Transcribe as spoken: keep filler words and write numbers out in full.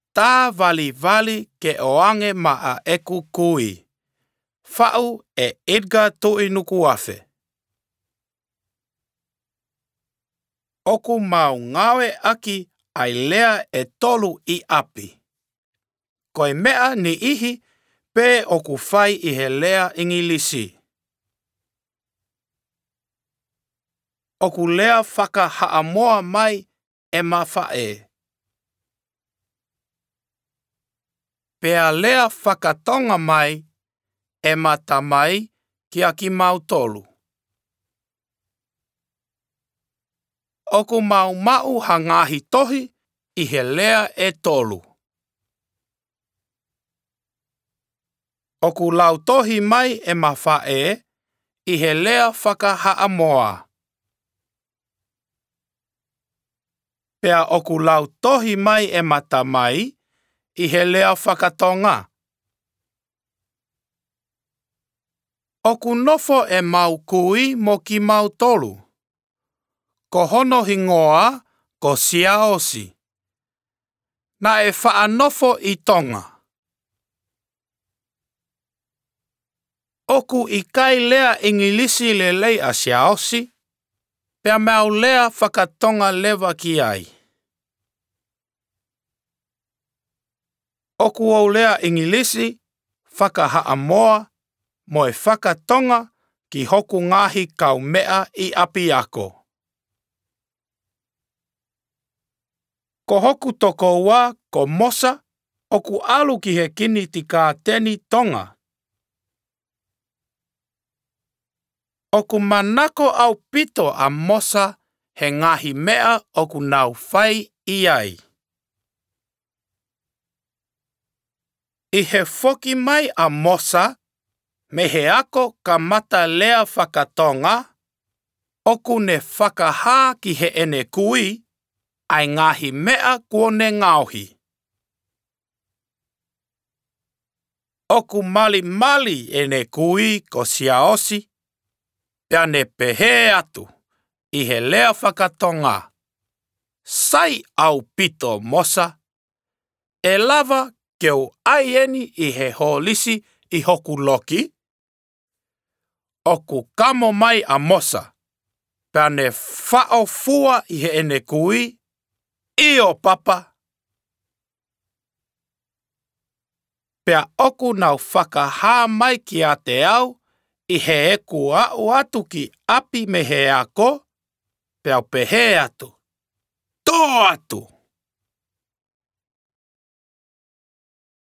tā vali vali ke oange ma a eku kui. Whau e Edgar Toinukuafe. Oku mau ngawe aki ai lea e tolu i api. Koe mea ni ihi pe oku whai i he lea ingilisi. Oku lea whaka haamoa mai e mawhae. Pea lea whakatonga mai e matamai ki aki mau tolu. Oku mau mau hangahi tohi i he lea e tolu. Oku lau tohi mai e mawhae i he lea whaka haamoa. Pea oku lau tohi mai e matamai i he lea whakatonga. Oku nofo e mau kui mo ki mau tolu. Ko hono hingoa ko siaosi. Na e whaanofo i tonga. Oku i kai lea ingilisi le lei a siaosi. Pea mau lea whakatonga lewa ki ai. Oku au lea ingilisi whakahaamoa mo e whakatonga ki hoku ngahi kau mea i api ako. Ko hoku toko ua ko mosa oku alu ki he kini tika teni tonga. Oku manako au pito a mosa he ngahi mea oku nau whai i ai. I he foki mai a mosa me he ako ka mata lea whakatonga, oku ne whakaha ki he ene kui, ai ngahi mea kuone ngauhi. Oku mali mali ene kui ko siaosi, pea ne pehe atu i he lea whakatonga. Sai au pito mosa, e lava keu aieni i he holisi i hoku loki. Oku kamo mai a mosa, pea ne whao fua i he ene kui, io papa. Pea oku nau whakaha mai ki a te au, i he eku au atu ki api me he ako, pea pehe atu. Tō atu!